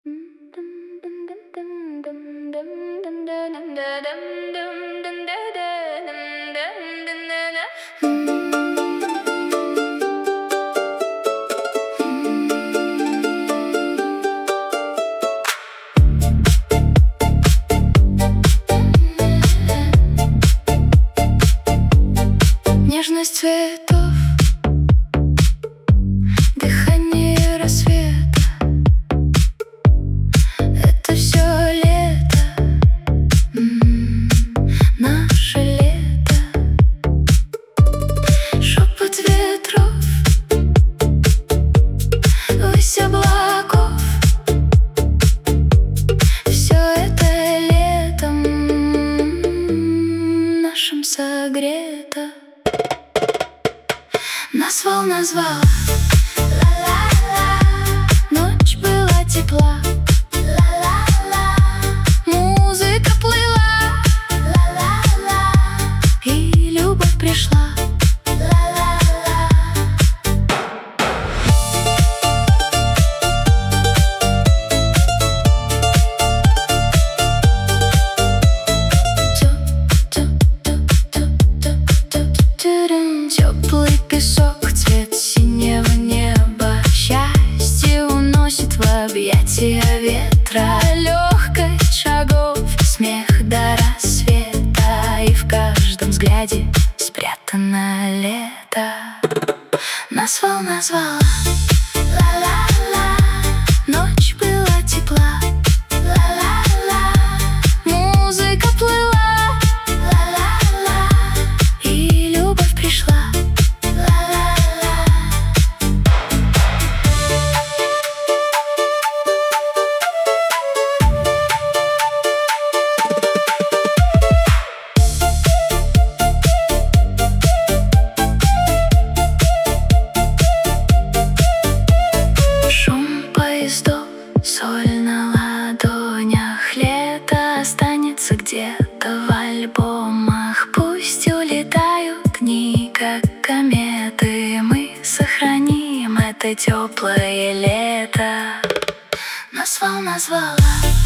Нежность цветов, дыхание рассвета — это все лето, наше лето. Шепот ветров, высь облаков — все это летом нашим согрето. Нас волна звала, ла-ла-ла. Ночь была тепла, ла-ла-ла. Музыка плыла, ла-ла-ла. И любовь пришла, ла-ла-ла. Теплый песок, цвет синего неба. Счастье уносит в объятия ветра. Легкость шагов, смех до рассвета. И в каждом взгляде спрятано лето. Нас волна звала, ла-ла-ла. Ночь была тепла, ла-ла-ла. Музыка плыла, ла-ла-ла. И любовь пришла, ла-ла-ла. Шум поездов, соль на ладонях. Лето останется где-то в альбомах. Пусть улетают дни, как кометы. Мы сохраним это теплое лето. Нас волна звала.